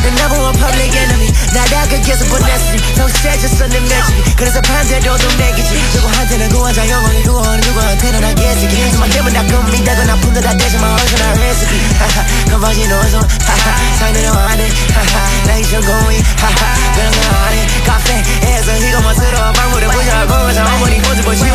the number one public enemy. 나 다가게서 보냈으니 정세졌어 내 매직이 그래서 반대로 좀 내기지 누구한테는 구하자 영원히 누구한테는 알겠지 수만 때문에 다 금이다고 나쁜데 다 대신만 어디서나 레시피 건방진 노소 상대는 안해 나이 전공이 그런 건 안해 카페에서 이거 멋스러워 방문에 보자고 가서 어머니 모습 보시고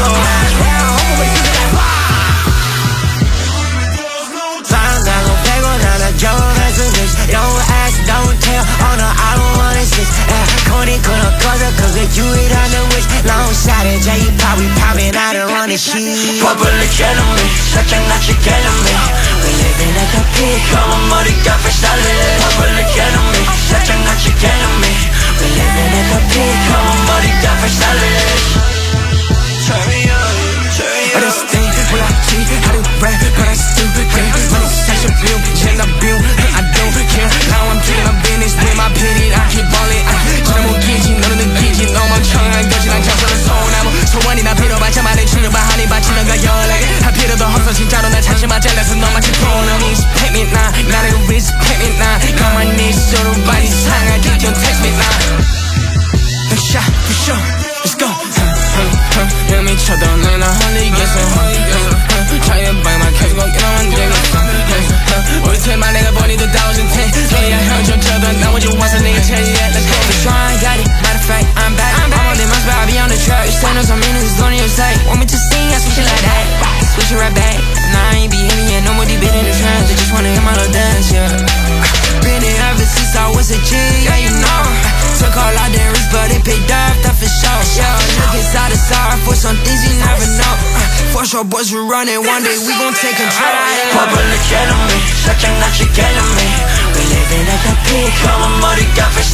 방나고 빼고 나나 겨울에 쓰듯 Don't ask, don't tell Oh no, I don't wanna switch 코니 코너 꺼져 그게 유일한 wish Long shot 에 J-pop we poppin' I don't wanna shit Public enemy 살짝 낯이 개념이 We living at the peak 검은 머리가 fresh Public enemy 살짝 낯이 개념이 We living at the peak 검은 머리가 fresh Turn me on, turn me on This thing 몰랐지 how to rap but I still get money such a view change the view I don't care now I'm doing my business with my pity I keep balling 지난 못기지 너는 느끼지 너무 멍청한 거지 난 장소를 소나무 소원이나 빌어봤자만의 충격만 하니 바치는 거 연락에 할 필요도 없어 진짜로 날 찾지마 잘라서 너만 지포는 Respect me now 나를 respect me now 나만 네 서로 많이 상하게 don't text me now No shot for sure let's go 내 미쳐도 내 나 홀리겠어 자연방만 계속 어기나만 되겠어 우리 틈만 내가 보니도 1010 해야 형좀 쳐도 나머지 와서 내가 제이야 Let's go Let's try got it matter of fact I'm back I'm on them must be on the track You stand on some minutes on your side Want me to sing I switch it like that Switch it right back And I ain't behaving yet no more debating the trends They just wanna hear my little dance yeah Been it ever since I was a G yeah you know Took all out their risks but it paid off that for sure yeah look inside the side for some things you never know For sure boys we running one day we gon' take control Public enemy 살짝 낯이 개념이 We living at the peak 검은 머리가 fresh